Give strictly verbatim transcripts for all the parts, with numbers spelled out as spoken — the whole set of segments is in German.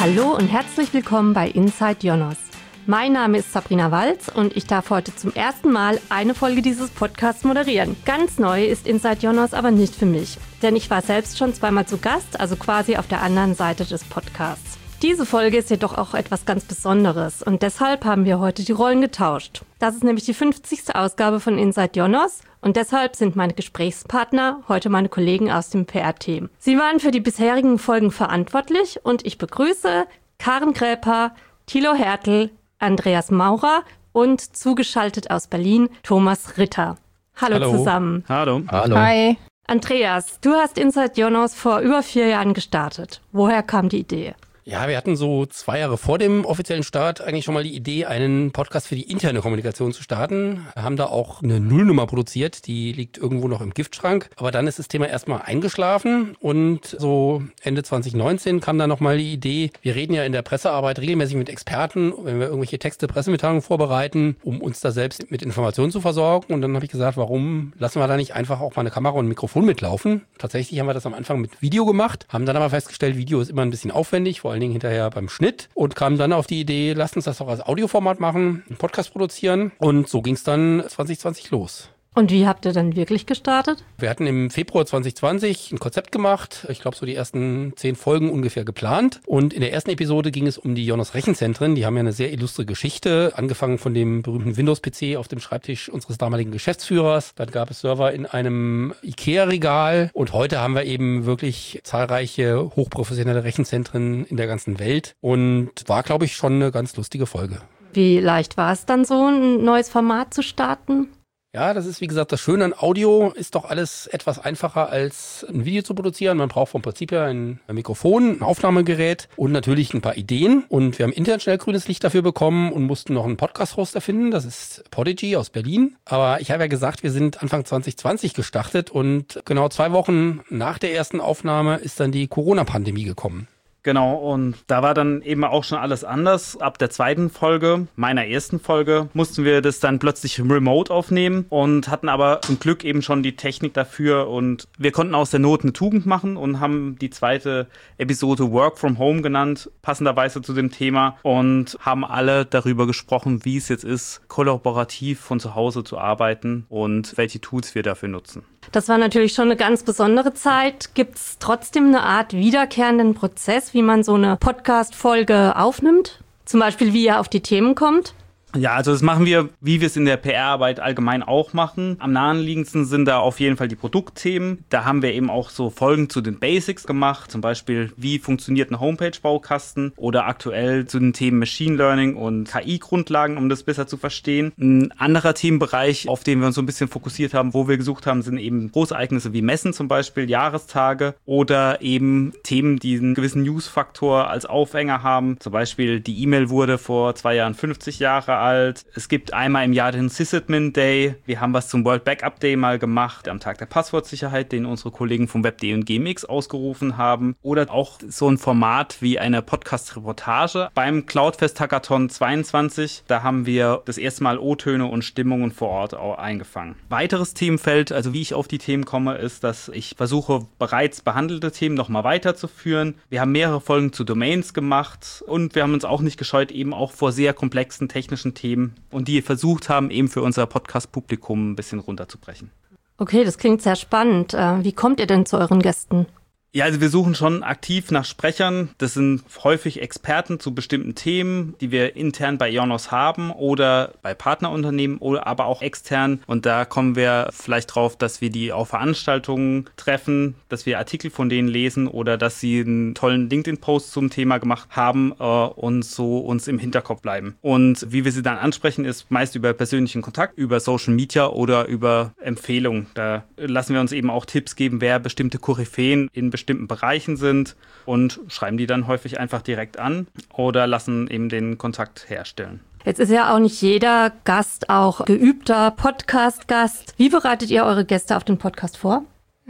Hallo und herzlich willkommen bei Inside Jonas. Mein Name ist Sabrina Walz und ich darf heute zum ersten Mal eine Folge dieses Podcasts moderieren. Ganz neu ist Inside Jonas aber nicht für mich, denn ich war selbst schon zweimal zu Gast, also quasi auf der anderen Seite des Podcasts. Diese Folge ist jedoch auch etwas ganz Besonderes und deshalb haben wir heute die Rollen getauscht. Das ist nämlich die fünfzigste Ausgabe von Inside Jonas und deshalb sind meine Gesprächspartner heute meine Kollegen aus dem P R-Team. Sie waren für die bisherigen Folgen verantwortlich und ich begrüße Karen Kräper, Thilo Hertel, Andreas Maurer und zugeschaltet aus Berlin Thomas Ritter. Hallo, Hallo. zusammen. Hallo. Hallo. Hi. Andreas, du hast Inside Jonas vor über vier Jahren gestartet. Woher kam die Idee? Ja, wir hatten so zwei Jahre vor dem offiziellen Start eigentlich schon mal die Idee, einen Podcast für die interne Kommunikation zu starten. Wir haben da auch eine Nullnummer produziert, die liegt irgendwo noch im Giftschrank. Aber dann ist das Thema erstmal eingeschlafen und so Ende zwanzig neunzehn kam dann nochmal die Idee, wir reden ja in der Pressearbeit regelmäßig mit Experten, wenn wir irgendwelche Texte, Pressemitteilungen vorbereiten, um uns da selbst mit Informationen zu versorgen. Und dann habe ich gesagt, warum lassen wir da nicht einfach auch mal eine Kamera und ein Mikrofon mitlaufen? Tatsächlich haben wir das am Anfang mit Video gemacht, haben dann aber festgestellt, Video ist immer ein bisschen aufwendig, vor allen Dingen hinterher beim Schnitt und kamen dann auf die Idee, lasst uns das doch als Audioformat machen, einen Podcast produzieren und so ging es dann zwanzig zwanzig los. Und wie habt ihr dann wirklich gestartet? Wir hatten im Februar zwanzig zwanzig ein Konzept gemacht, ich glaube so die ersten zehn Folgen ungefähr geplant und in der ersten Episode ging es um die Jonas Rechenzentren, die haben ja eine sehr illustre Geschichte, angefangen von dem berühmten Windows-P C auf dem Schreibtisch unseres damaligen Geschäftsführers, dann gab es Server in einem Ikea-Regal und heute haben wir eben wirklich zahlreiche hochprofessionelle Rechenzentren in der ganzen Welt und war, glaube ich, schon eine ganz lustige Folge. Wie leicht war es dann so, ein neues Format zu starten? Ja, das ist wie gesagt das Schöne an Audio, ist doch alles etwas einfacher als ein Video zu produzieren. Man braucht vom Prinzip her ein Mikrofon, ein Aufnahmegerät und natürlich ein paar Ideen. Und wir haben intern schnell grünes Licht dafür bekommen und mussten noch einen Podcast-Host erfinden. Das ist Podigy aus Berlin. Aber ich habe ja gesagt, wir sind Anfang zwanzig zwanzig gestartet und genau zwei Wochen nach der ersten Aufnahme ist dann die Corona-Pandemie gekommen. Genau, und da war dann eben auch schon alles anders. Ab der zweiten Folge, meiner ersten Folge, mussten wir das dann plötzlich remote aufnehmen und hatten aber zum Glück eben schon die Technik dafür und wir konnten aus der Not eine Tugend machen und haben die zweite Episode Work from Home genannt, passenderweise zu dem Thema und haben alle darüber gesprochen, wie es jetzt ist, kollaborativ von zu Hause zu arbeiten und welche Tools wir dafür nutzen. Das war natürlich schon eine ganz besondere Zeit. Gibt es trotzdem eine Art wiederkehrenden Prozess, wie man so eine Podcast-Folge aufnimmt? Zum Beispiel, wie ihr auf die Themen kommt? Ja, also das machen wir, wie wir es in der P R-Arbeit allgemein auch machen. Am naheliegendsten sind da auf jeden Fall die Produktthemen. Da haben wir eben auch so Folgen zu den Basics gemacht, zum Beispiel, wie funktioniert ein Homepage-Baukasten oder aktuell zu den Themen Machine Learning und K I-Grundlagen, um das besser zu verstehen. Ein anderer Themenbereich, auf den wir uns so ein bisschen fokussiert haben, wo wir gesucht haben, sind eben Großereignisse wie Messen zum Beispiel, Jahrestage oder eben Themen, die einen gewissen News-Faktor als Aufhänger haben. Zum Beispiel die E-Mail wurde vor zwei Jahren fünfzig Jahre alt. Es gibt einmal im Jahr den Sysadmin Day. Wir haben was zum World Backup Day mal gemacht, am Tag der Passwortsicherheit, den unsere Kollegen vom Web punkt de und G M X ausgerufen haben. Oder auch so ein Format wie eine Podcast-Reportage beim Cloudfest Hackathon zweiundzwanzig. Da haben wir das erste Mal O-Töne und Stimmungen vor Ort auch eingefangen. Weiteres Themenfeld, also wie ich auf die Themen komme, ist, dass ich versuche, bereits behandelte Themen nochmal weiterzuführen. Wir haben mehrere Folgen zu Domains gemacht und wir haben uns auch nicht gescheut, eben auch vor sehr komplexen technischen Themen und die versucht haben, eben für unser Podcast-Publikum ein bisschen runterzubrechen. Okay, das klingt sehr spannend. Wie kommt ihr denn zu euren Gästen? Ja, also wir suchen schon aktiv nach Sprechern. Das sind häufig Experten zu bestimmten Themen, die wir intern bei Jonas haben oder bei Partnerunternehmen oder aber auch extern. Und da kommen wir vielleicht drauf, dass wir die auf Veranstaltungen treffen, dass wir Artikel von denen lesen oder dass sie einen tollen LinkedIn-Post zum Thema gemacht haben äh, und so uns im Hinterkopf bleiben. Und wie wir sie dann ansprechen, ist meist über persönlichen Kontakt, über Social Media oder über Empfehlungen. Da lassen wir uns eben auch Tipps geben, wer bestimmte Koryphäen in bestimmten bestimmten Bereichen sind und schreiben die dann häufig einfach direkt an oder lassen eben den Kontakt herstellen. Jetzt ist ja auch nicht jeder Gast auch geübter Podcast-Gast. Wie bereitet ihr eure Gäste auf den Podcast vor?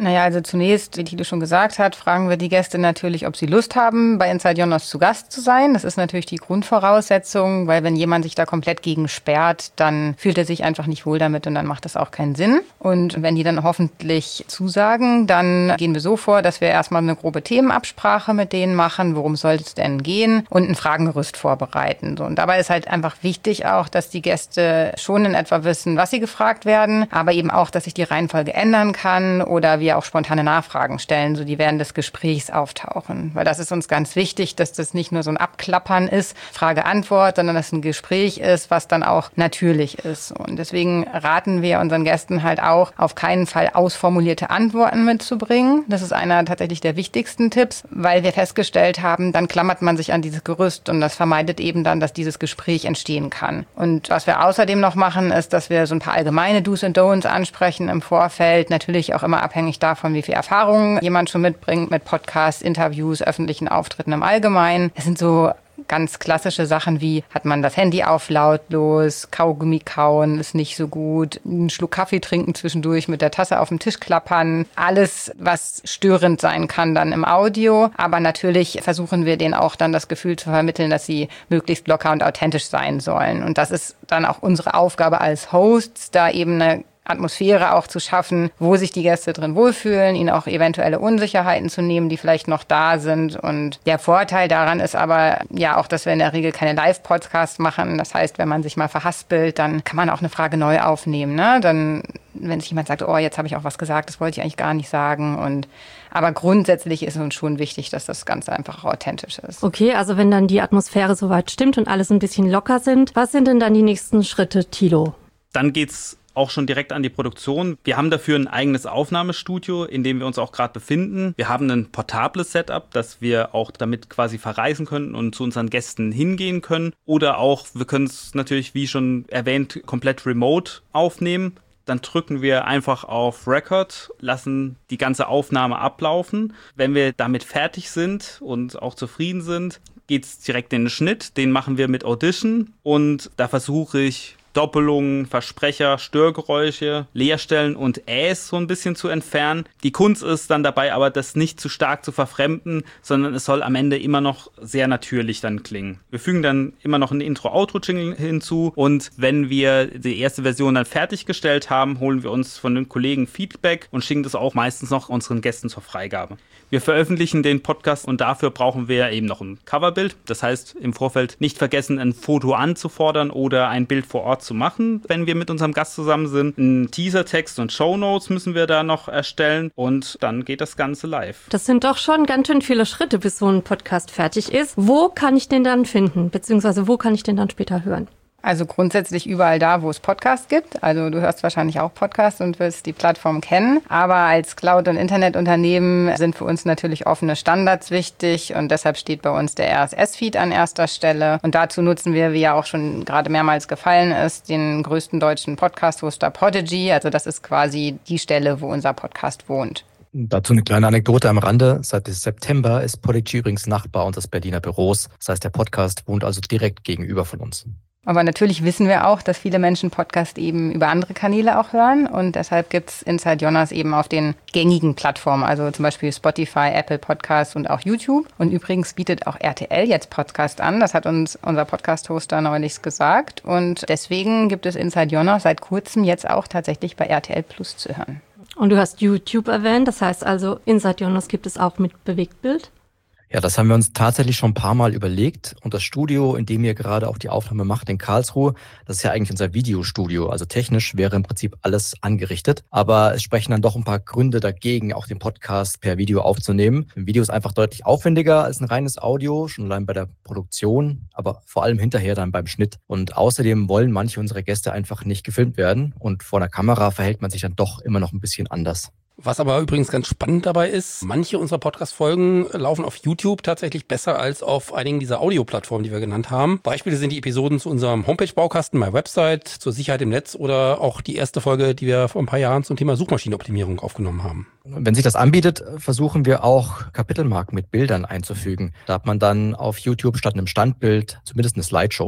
Naja, also zunächst, wie Tilo schon gesagt hat, fragen wir die Gäste natürlich, ob sie Lust haben, bei Inside Jonas zu Gast zu sein. Das ist natürlich die Grundvoraussetzung, weil wenn jemand sich da komplett gegen sperrt, dann fühlt er sich einfach nicht wohl damit und dann macht das auch keinen Sinn. Und wenn die dann hoffentlich zusagen, dann gehen wir so vor, dass wir erstmal eine grobe Themenabsprache mit denen machen, worum soll es denn gehen, und ein Fragengerüst vorbereiten. Und dabei ist halt einfach wichtig auch, dass die Gäste schon in etwa wissen, was sie gefragt werden, aber eben auch, dass sich die Reihenfolge ändern kann oder wir auch spontane Nachfragen stellen, so die während des Gesprächs auftauchen. Weil das ist uns ganz wichtig, dass das nicht nur so ein Abklappern ist, Frage-Antwort, sondern dass es ein Gespräch ist, was dann auch natürlich ist. Und deswegen raten wir unseren Gästen halt auch, auf keinen Fall ausformulierte Antworten mitzubringen. Das ist einer tatsächlich der wichtigsten Tipps, weil wir festgestellt haben, dann klammert man sich an dieses Gerüst und das vermeidet eben dann, dass dieses Gespräch entstehen kann. Und was wir außerdem noch machen, ist, dass wir so ein paar allgemeine Do's und Don'ts ansprechen im Vorfeld, natürlich auch immer abhängig davon, wie viel Erfahrung jemand schon mitbringt mit Podcasts, Interviews, öffentlichen Auftritten im Allgemeinen. Es sind so ganz klassische Sachen wie, hat man das Handy auf lautlos, Kaugummi kauen ist nicht so gut, einen Schluck Kaffee trinken zwischendurch, mit der Tasse auf dem Tisch klappern. Alles, was störend sein kann dann im Audio. Aber natürlich versuchen wir denen auch dann das Gefühl zu vermitteln, dass sie möglichst locker und authentisch sein sollen. Und das ist dann auch unsere Aufgabe als Hosts, da eben eine Atmosphäre auch zu schaffen, wo sich die Gäste drin wohlfühlen, ihnen auch eventuelle Unsicherheiten zu nehmen, die vielleicht noch da sind. Und der Vorteil daran ist aber ja auch, dass wir in der Regel keine Live-Podcasts machen. Das heißt, wenn man sich mal verhaspelt, dann kann man auch eine Frage neu aufnehmen. Ne? Dann, wenn sich jemand sagt, oh, jetzt habe ich auch was gesagt, das wollte ich eigentlich gar nicht sagen. Und aber grundsätzlich ist uns schon wichtig, dass das Ganze einfach authentisch ist. Okay, also wenn dann die Atmosphäre soweit stimmt und alles ein bisschen locker sind, was sind denn dann die nächsten Schritte, Thilo? Dann geht's auch schon direkt an die Produktion. Wir haben dafür ein eigenes Aufnahmestudio, in dem wir uns auch gerade befinden. Wir haben ein portables Setup, dass wir auch damit quasi verreisen können und zu unseren Gästen hingehen können. Oder auch, wir können es natürlich, wie schon erwähnt, komplett remote aufnehmen. Dann drücken wir einfach auf Record, lassen die ganze Aufnahme ablaufen. Wenn wir damit fertig sind und auch zufrieden sind, geht's direkt in den Schnitt. Den machen wir mit Audition und da versuche ich, Doppelungen, Versprecher, Störgeräusche, Leerstellen und Äs so ein bisschen zu entfernen. Die Kunst ist dann dabei aber, das nicht zu stark zu verfremden, sondern es soll am Ende immer noch sehr natürlich dann klingen. Wir fügen dann immer noch ein Intro-Outro-Jingle hinzu und wenn wir die erste Version dann fertiggestellt haben, holen wir uns von den Kollegen Feedback und schicken das auch meistens noch unseren Gästen zur Freigabe. Wir veröffentlichen den Podcast und dafür brauchen wir eben noch ein Coverbild. Das heißt, im Vorfeld nicht vergessen, ein Foto anzufordern oder ein Bild vor Ort zu machen, wenn wir mit unserem Gast zusammen sind. Ein Teasertext und Shownotes müssen wir da noch erstellen und dann geht das Ganze live. Das sind doch schon ganz schön viele Schritte, bis so ein Podcast fertig ist. Wo kann ich den dann finden, beziehungsweise wo kann ich den dann später hören? Also grundsätzlich überall da, wo es Podcasts gibt. Also du hörst wahrscheinlich auch Podcasts und wirst die Plattform kennen. Aber als Cloud- und Internetunternehmen sind für uns natürlich offene Standards wichtig und deshalb steht bei uns der R S S-Feed an erster Stelle. Und dazu nutzen wir, wie ja auch schon gerade mehrmals gefallen ist, den größten deutschen Podcast-Hoster Podigy. Also das ist quasi die Stelle, wo unser Podcast wohnt. Dazu eine kleine Anekdote am Rande. Seit September ist Podigy übrigens Nachbar unseres Berliner Büros. Das heißt, der Podcast wohnt also direkt gegenüber von uns. Aber natürlich wissen wir auch, dass viele Menschen Podcast eben über andere Kanäle auch hören und deshalb gibt's Inside Jonas eben auf den gängigen Plattformen, also zum Beispiel Spotify, Apple Podcasts und auch YouTube. Und übrigens bietet auch R T L jetzt Podcast an, das hat uns unser Podcast-Hoster neulich gesagt und deswegen gibt es Inside Jonas seit kurzem jetzt auch tatsächlich bei R T L Plus zu hören. Und du hast YouTube erwähnt, das heißt also Inside Jonas gibt es auch mit Bewegtbild? Ja, das haben wir uns tatsächlich schon ein paar Mal überlegt. Und das Studio, in dem ihr gerade auch die Aufnahme macht in Karlsruhe, das ist ja eigentlich unser Videostudio. Also technisch wäre im Prinzip alles angerichtet. Aber es sprechen dann doch ein paar Gründe dagegen, auch den Podcast per Video aufzunehmen. Ein Video ist einfach deutlich aufwendiger als ein reines Audio, schon allein bei der Produktion, aber vor allem hinterher dann beim Schnitt. Und außerdem wollen manche unserer Gäste einfach nicht gefilmt werden. Und vor einer Kamera verhält man sich dann doch immer noch ein bisschen anders. Was aber übrigens ganz spannend dabei ist, manche unserer Podcast-Folgen laufen auf YouTube tatsächlich besser als auf einigen dieser Audioplattformen, die wir genannt haben. Beispiele sind die Episoden zu unserem Homepage-Baukasten, My Website, zur Sicherheit im Netz oder auch die erste Folge, die wir vor ein paar Jahren zum Thema Suchmaschinenoptimierung aufgenommen haben. Wenn sich das anbietet, versuchen wir auch Kapitelmarken mit Bildern einzufügen. Da hat man dann auf YouTube statt einem Standbild zumindest eine Slideshow.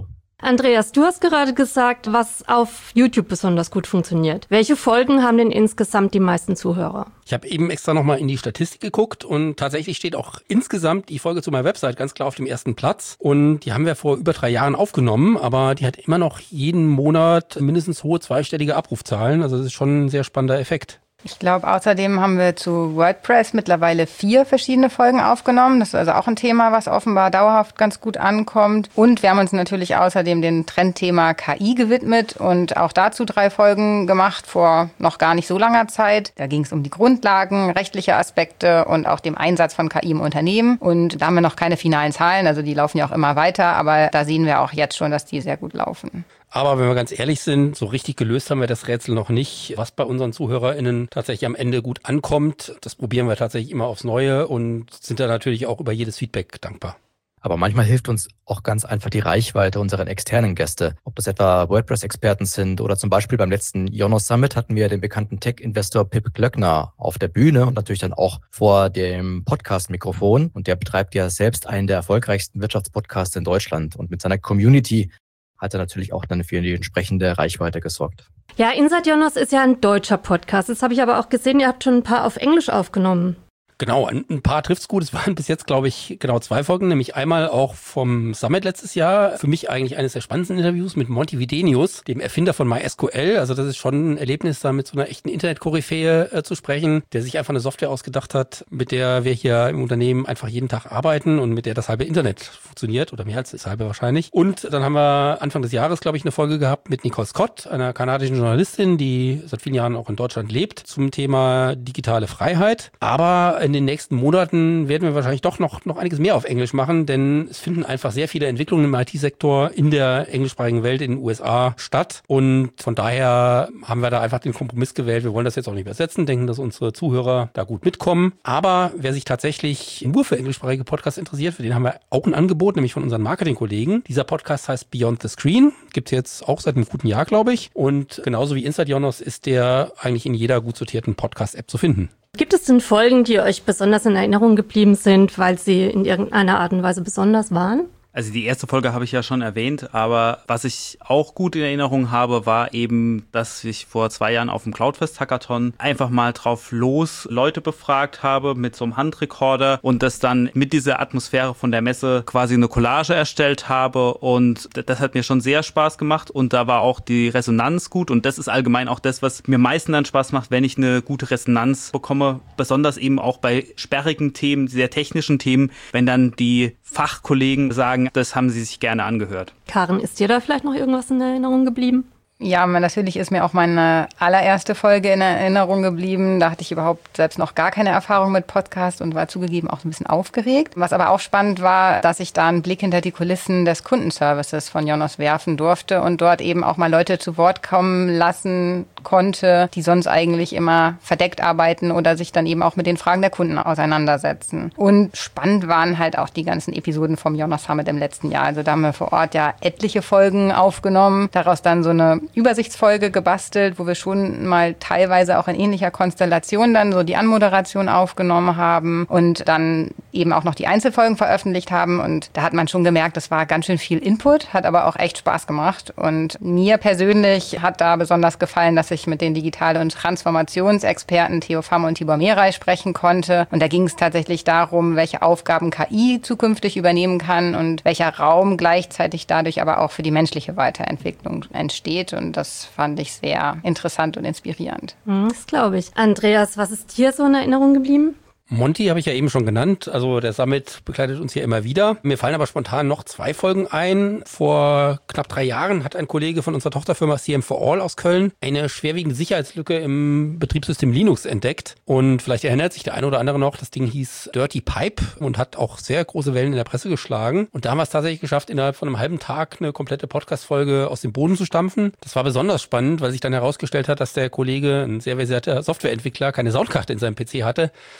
Andreas, du hast gerade gesagt, was auf YouTube besonders gut funktioniert. Welche Folgen haben denn insgesamt die meisten Zuhörer? Ich habe eben extra nochmal in die Statistik geguckt und tatsächlich steht auch insgesamt die Folge zu meiner Website ganz klar auf dem ersten Platz. Und die haben wir vor über drei Jahren aufgenommen, aber die hat immer noch jeden Monat mindestens hohe zweistellige Abrufzahlen. Also das ist schon ein sehr spannender Effekt. Ich glaube, außerdem haben wir zu WordPress mittlerweile vier verschiedene Folgen aufgenommen. Das ist also auch ein Thema, was offenbar dauerhaft ganz gut ankommt. Und wir haben uns natürlich außerdem dem Trendthema K I gewidmet und auch dazu drei Folgen gemacht vor noch gar nicht so langer Zeit. Da ging es um die Grundlagen, rechtliche Aspekte und auch dem Einsatz von K I im Unternehmen. Und da haben wir noch keine finalen Zahlen, also die laufen ja auch immer weiter, aber da sehen wir auch jetzt schon, dass die sehr gut laufen. Aber wenn wir ganz ehrlich sind, so richtig gelöst haben wir das Rätsel noch nicht, was bei unseren ZuhörerInnen tatsächlich am Ende gut ankommt. Das probieren wir tatsächlich immer aufs Neue und sind da natürlich auch über jedes Feedback dankbar. Aber manchmal hilft uns auch ganz einfach die Reichweite unserer externen Gäste. Ob das etwa WordPress-Experten sind oder zum Beispiel beim letzten Ionos Summit hatten wir den bekannten Tech-Investor Pip Glöckner auf der Bühne und natürlich dann auch vor dem Podcast-Mikrofon. Und der betreibt ja selbst einen der erfolgreichsten Wirtschaftspodcasts in Deutschland. Und mit seiner Community hat er natürlich auch dann für die entsprechende Reichweite gesorgt. Ja, Inside Jonas ist ja ein deutscher Podcast. Das habe ich aber auch gesehen, ihr habt schon ein paar auf Englisch aufgenommen. Genau, ein, ein paar trifft's gut. Es waren bis jetzt, glaube ich, genau zwei Folgen, nämlich einmal auch vom Summit letztes Jahr. Für mich eigentlich eines der spannendsten Interviews mit Monty Videnius, dem Erfinder von MySQL. Also das ist schon ein Erlebnis, da mit so einer echten Internet-Koryphäe äh, zu sprechen, der sich einfach eine Software ausgedacht hat, mit der wir hier im Unternehmen einfach jeden Tag arbeiten und mit der das halbe Internet funktioniert oder mehr als das halbe wahrscheinlich. Und dann haben wir Anfang des Jahres, glaube ich, eine Folge gehabt mit Nicole Scott, einer kanadischen Journalistin, die seit vielen Jahren auch in Deutschland lebt, zum Thema digitale Freiheit. Aber in den nächsten Monaten werden wir wahrscheinlich doch noch, noch einiges mehr auf Englisch machen, denn es finden einfach sehr viele Entwicklungen im I T-Sektor in der englischsprachigen Welt in den U S A statt. Und von daher haben wir da einfach den Kompromiss gewählt. Wir wollen das jetzt auch nicht übersetzen, denken, dass unsere Zuhörer da gut mitkommen. Aber wer sich tatsächlich nur für englischsprachige Podcasts interessiert, für den haben wir auch ein Angebot, nämlich von unseren Marketingkollegen. Dieser Podcast heißt Beyond the Screen. Gibt es jetzt auch seit einem guten Jahr, glaube ich. Und genauso wie Inside Jonas ist der eigentlich in jeder gut sortierten Podcast-App zu finden. Gibt es denn Folgen, die euch besonders in Erinnerung geblieben sind, weil sie in irgendeiner Art und Weise besonders waren? Also die erste Folge habe ich ja schon erwähnt, aber was ich auch gut in Erinnerung habe, war eben, dass ich vor zwei Jahren auf dem Cloudfest-Hackathon einfach mal drauf los Leute befragt habe mit so einem Handrekorder und das dann mit dieser Atmosphäre von der Messe quasi eine Collage erstellt habe und das hat mir schon sehr Spaß gemacht und da war auch die Resonanz gut und das ist allgemein auch das, was mir am meisten dann Spaß macht, wenn ich eine gute Resonanz bekomme, besonders eben auch bei sperrigen Themen, sehr technischen Themen, wenn dann die Fachkollegen sagen, das haben sie sich gerne angehört. Karen, ist dir da vielleicht noch irgendwas in Erinnerung geblieben? Ja, natürlich ist mir auch meine allererste Folge in Erinnerung geblieben. Da hatte ich überhaupt selbst noch gar keine Erfahrung mit Podcast und war zugegeben auch ein bisschen aufgeregt. Was aber auch spannend war, dass ich da einen Blick hinter die Kulissen des Kundenservices von Jonas werfen durfte und dort eben auch mal Leute zu Wort kommen lassen konnte, die sonst eigentlich immer verdeckt arbeiten oder sich dann eben auch mit den Fragen der Kunden auseinandersetzen. Und spannend waren halt auch die ganzen Episoden vom Jonas Summit im letzten Jahr. Also da haben wir vor Ort ja etliche Folgen aufgenommen, daraus dann so eine Übersichtsfolge gebastelt, wo wir schon mal teilweise auch in ähnlicher Konstellation dann so die Anmoderation aufgenommen haben und dann eben auch noch die Einzelfolgen veröffentlicht haben. Und da hat man schon gemerkt, das war ganz schön viel Input, hat aber auch echt Spaß gemacht. Und mir persönlich hat da besonders gefallen, dass ich mit den Digital- und Transformationsexperten Theo Famm und Tibor Meray sprechen konnte. Und da ging es tatsächlich darum, welche Aufgaben K I zukünftig übernehmen kann und welcher Raum gleichzeitig dadurch aber auch für die menschliche Weiterentwicklung entsteht. Und das fand ich sehr interessant und inspirierend. Das glaube ich. Andreas, was ist dir so in Erinnerung geblieben? Monty habe ich ja eben schon genannt, also der Summit begleitet uns hier immer wieder. Mir fallen aber spontan noch zwei Folgen ein. Vor knapp drei Jahren hat ein Kollege von unserer Tochterfirma C M four All aus Köln eine schwerwiegende Sicherheitslücke im Betriebssystem Linux entdeckt. Und vielleicht erinnert sich der eine oder andere noch, das Ding hieß Dirty Pipe und hat auch sehr große Wellen in der Presse geschlagen. Und da haben wir es tatsächlich geschafft, innerhalb von einem halben Tag eine komplette Podcast-Folge aus dem Boden zu stampfen. Das war besonders spannend, weil sich dann herausgestellt hat, dass der Kollege, ein sehr versierter Softwareentwickler, keine Soundkarte in seinem P C hatte, sodass wir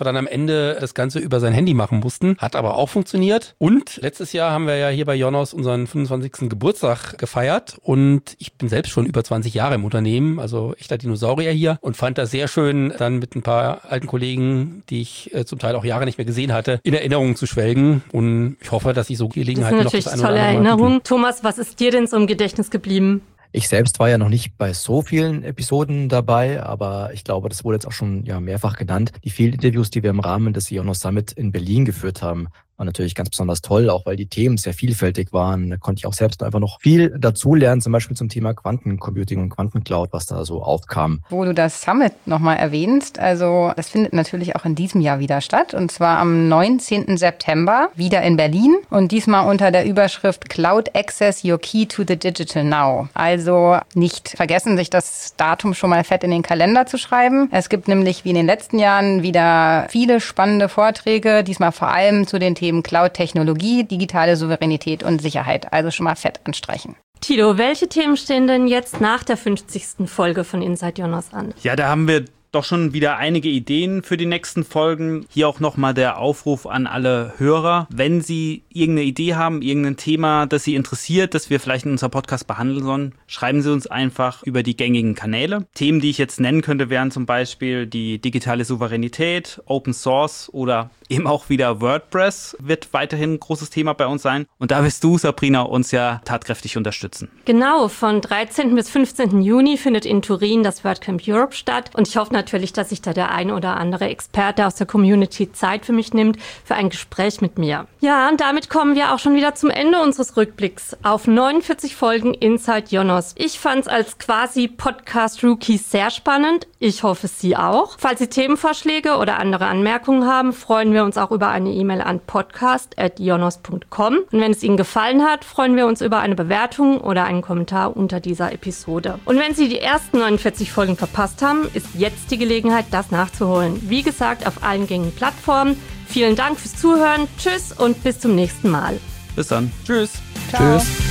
wir dann am Ende das Ganze über sein Handy machen mussten. Hat aber auch funktioniert. Und letztes Jahr haben wir ja hier bei Jonos unseren fünfundzwanzigsten Geburtstag gefeiert. Und ich bin selbst schon über zwanzig Jahre im Unternehmen, also echter Dinosaurier hier. Und fand das sehr schön, dann mit ein paar alten Kollegen, die ich äh, zum Teil auch Jahre nicht mehr gesehen hatte, in Erinnerungen zu schwelgen. Und ich hoffe, dass ich so Gelegenheiten noch das eine oder andere Tolle Erinnerung. Thomas, was ist dir denn so im Gedächtnis geblieben? Ich selbst war ja noch nicht bei so vielen Episoden dabei, aber ich glaube, das wurde jetzt auch schon ja mehrfach genannt. Die vielen Interviews, die wir im Rahmen des Ionos Summit in Berlin geführt haben, war natürlich ganz besonders toll, auch weil die Themen sehr vielfältig waren. Da konnte ich auch selbst einfach noch viel dazulernen, zum Beispiel zum Thema Quantencomputing und Quantencloud, was da so aufkam. Wo du das Summit nochmal erwähnst, also das findet natürlich auch in diesem Jahr wieder statt, und zwar am neunzehnten September, wieder in Berlin, und diesmal unter der Überschrift Cloud Access, Your Key to the Digital Now. Also nicht vergessen, sich das Datum schon mal fett in den Kalender zu schreiben. Es gibt nämlich wie in den letzten Jahren wieder viele spannende Vorträge, diesmal vor allem zu den Themen Cloud-Technologie, digitale Souveränität und Sicherheit. Also schon mal fett anstreichen. Tilo, welche Themen stehen denn jetzt nach der fünfzigsten Folge von Inside Jonas an? Ja, da haben wir doch schon wieder einige Ideen für die nächsten Folgen. Hier auch nochmal der Aufruf an alle Hörer. Wenn Sie irgendeine Idee haben, irgendein Thema, das Sie interessiert, das wir vielleicht in unserem Podcast behandeln sollen, schreiben Sie uns einfach über die gängigen Kanäle. Themen, die ich jetzt nennen könnte, wären zum Beispiel die digitale Souveränität, Open Source oder eben auch wieder WordPress wird weiterhin ein großes Thema bei uns sein. Und da wirst du, Sabrina, uns ja tatkräftig unterstützen. Genau, von dreizehnten bis fünfzehnten Juni findet in Turin das WordCamp Europe statt. Und ich hoffe natürlich, dass sich da der ein oder andere Experte aus der Community Zeit für mich nimmt, für ein Gespräch mit mir. Ja, und damit kommen wir auch schon wieder zum Ende unseres Rückblicks auf neunundvierzig Folgen Inside Jonas. Ich fand es als quasi Podcast-Rookie sehr spannend. Ich hoffe, Sie auch. Falls Sie Themenvorschläge oder andere Anmerkungen haben, freuen wir uns auch über eine E-Mail an podcast at jonas punkt com. Und wenn es Ihnen gefallen hat, freuen wir uns über eine Bewertung oder einen Kommentar unter dieser Episode. Und wenn Sie die ersten neunundvierzig Folgen verpasst haben, ist jetzt die Gelegenheit, das nachzuholen. Wie gesagt, auf allen gängigen Plattformen. Vielen Dank fürs Zuhören. Tschüss und bis zum nächsten Mal. Bis dann. Tschüss. Ciao. Tschüss.